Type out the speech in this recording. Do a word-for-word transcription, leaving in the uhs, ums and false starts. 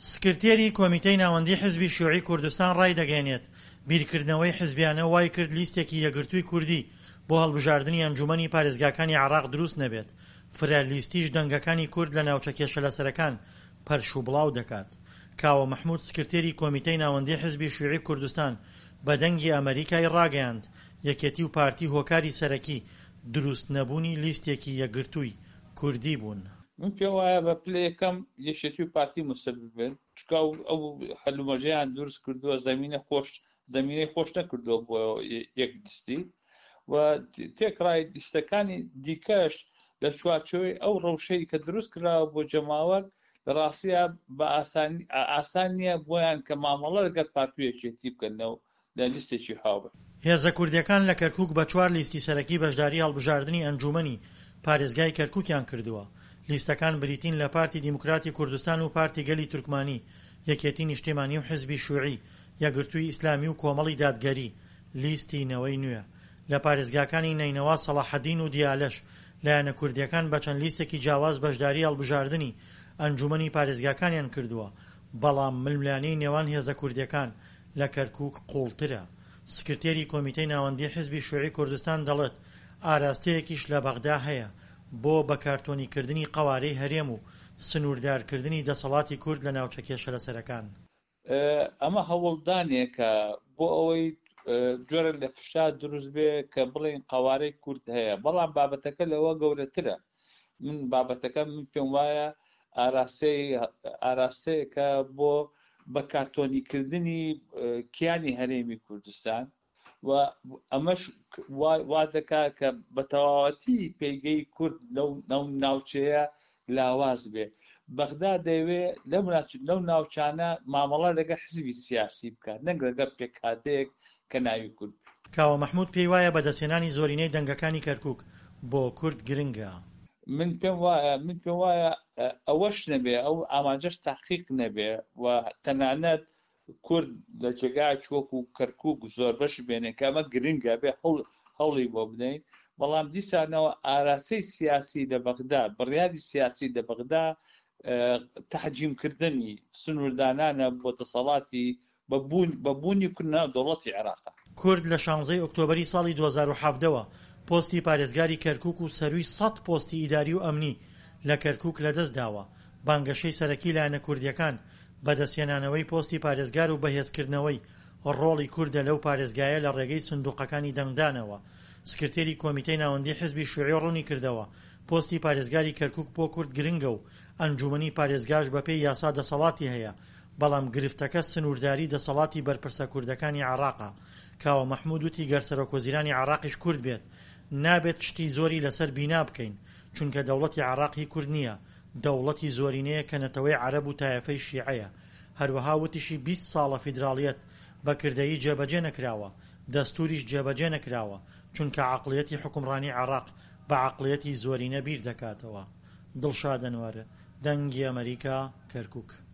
سکرتێری کۆمیتەی ناوەندی حزبی شیوعی کوردستان ڕای دەگەێنێت بیرکردنەوەی حزبیانە وای کرد لیستێکی یەکگرتووی کوردی بۆ هەڵبژاردننی ئەنجومەنی پارێزگاکانی عێراق دروست نەبێت. فرە لیستیش دەنگەکانی کورد لە ناوچە کێشەلەسەرەکان پەرش و بڵاو دەکات. کاوە مەحموود سکرتێری کۆمیتەی ناوەندی حزبی شیوعی کوردستان بە دەنگی ئەمریکای ڕاگەیاند یەکێتی و پارتی هۆکاری سەرەکی دروست نەبوونی لیستێکی یەکگرتووی کوردی بوون. من پێم وایە بە پلەیەکەم یەکێتی و پارتی مسبب بێت، چکە ئەو هەلومەرجەیان دروست کردووە زەمینە خۆش زەمینەی خۆش نەکردووە بۆ یەک لیستی و تێکڕای لیستەکانی دیکەش لە چوارچێوەی ئەو ڕەوشەی کە دروست کراوە بۆ جەماوەر لە ڕاستیە بە ئاسان نییە بۆیان کە مامەڵە لەگەڵ پارتویەکێتی بکەنەوە لە لیستێکی هاوبەر. هێزە کوردیەکان لە کەرکووک بە چوار لیستی سەرەکی بەشداری هەڵبژاردننی ئەنجومەنی پارێزگای کەرکووکیان کردووە. لیستەکان بریتین لە پارتی دیموکراتی کوردستان و پارتی گەلی تورکمانی، یەکێتی نیشتیمانی و حزبی شیوعی، یەکگرتووی ئیسلامی و کۆمەڵی دادگەری. لیستی نەوەی نوێ لە پارێزگاکانی نەینەوا، سەڵاحەدین و دیالەش لایەنە کوردیەکان بە چەند لیستێکی جیاواز بەشداری هەڵبژاردننی ئەنجومەنی پارێزگاکانیان کردووە، بەڵام ململانەی نێوان هێزە کوردیەکان لە کەرکووک قوڵترە. سکرتێری کۆمیتەی ناوەندی حزبی شیوعی کوردستان دەڵێت ئاراستەیەکیش لە بەغدا هەیە بۆ بەکارتۆنیکردنی قەوارەی هەرێم و سنووردارکردنی دەسەڵاتی کورد لە ناوچە کێشەلەسەرەکان. ئەمە هەوڵدانێکە بۆ ئەوەی جۆرە لە فشار دروست بێ کە بڵێن قەوارەی کورد هەیە، بەڵام بابەتەکە لەوە گەورەترە. من بابەتەکە من پێم وایە ئاراستەیەکە بۆ بەکارتۆنیکردنی کیانی هەرێمی کوردستان و ئەمەش وا دەکات کە بە تەواوەتی پێگەی کورد لەو ناوچەیە لاواز بێ. بەغدا دەیەوێت لەو ناوچانە مامەڵە لەگە حزبی سیاسی بکات، نەک لەگە پێکهاتەیەک کە ناوی کورد. کاوە مەحموود پێی وایە بەدەستهێنانی زۆرینەی دەنگەکانی کەرکووک بۆ کورد گرنگە. من پێم وایە من پێم وایە ئەوەش نەبێ، ئەو ئاماجەش تحقیق نەبێ و تەنانەت کورد لە جێگای وەکو کەرکووک زۆر بەش بێنێ کە ئەمە گرنگە بێ هەوڵی بۆ بدەین، بەڵام دیسانەوە ئاراستەی سیاسی لە بەغدا، بڕیاری سیاسی لە بەغدا تەحجیمکردنی سنووردانانە بۆ دەسەڵاتی بەبوونی کردنە دەوڵەتی عێراقا. کورد لە شانزەی ئۆکتۆبەری ساڵی دوو هەزار و حەڤدەوە پۆستی پارێزگاری کەرکووک و سەرووی سەد پۆستی ئیداری و ئەمنی لە کەرکووک لەدەست داوە. بانگەشەی سەرەکی لایەنە کوردیەکان بەدەستهێنانەوەی پۆستی پارێزگار و بەهێزکردنەوەی ڕۆڵی کوردە لەو پارێزگایە لە ڕێگەی سندوقەکانی دەنگدانەوە. سکرتێری کۆمیتەی ناوەندی حزبی شیوعی ڕوونی کردەوە پۆستی پارێزگاری کەرکووک بۆ کورد گرنگە و ئەنجومەنی پارێزگاش بەپێی یاسا دەسەڵاتی هەیە، بەڵام گرفتەکە سنوورداری دەسەڵاتی بەرپرسە کوردەکانی عێراقا. کاوە مەحموود وتی گەر سەرۆکوەزیرانی عێراقیش کورد بێت نابێت شتی زۆری لەسەر بینا بکەین، چونکە دەوڵەتی عێراقی کورد نییە، دەوڵەتی زۆرینەیە کە نەتەوەی عەرەب و تایەفەی شیعەیە. هەروەها وتیشی بیست ساڵە فیدراڵیەت بەکردەیی جێبەجێ نەکراوە، دەستوریش جێبەجێ نەکراوە، چونکە عەقڵیەتی حکومڕانی عێراق بە عەقڵیەتی زۆرینە بیر دەکاتەوە. دڵشاد ئەنوەر، دەنگی ئەمریکا، کەرکووک.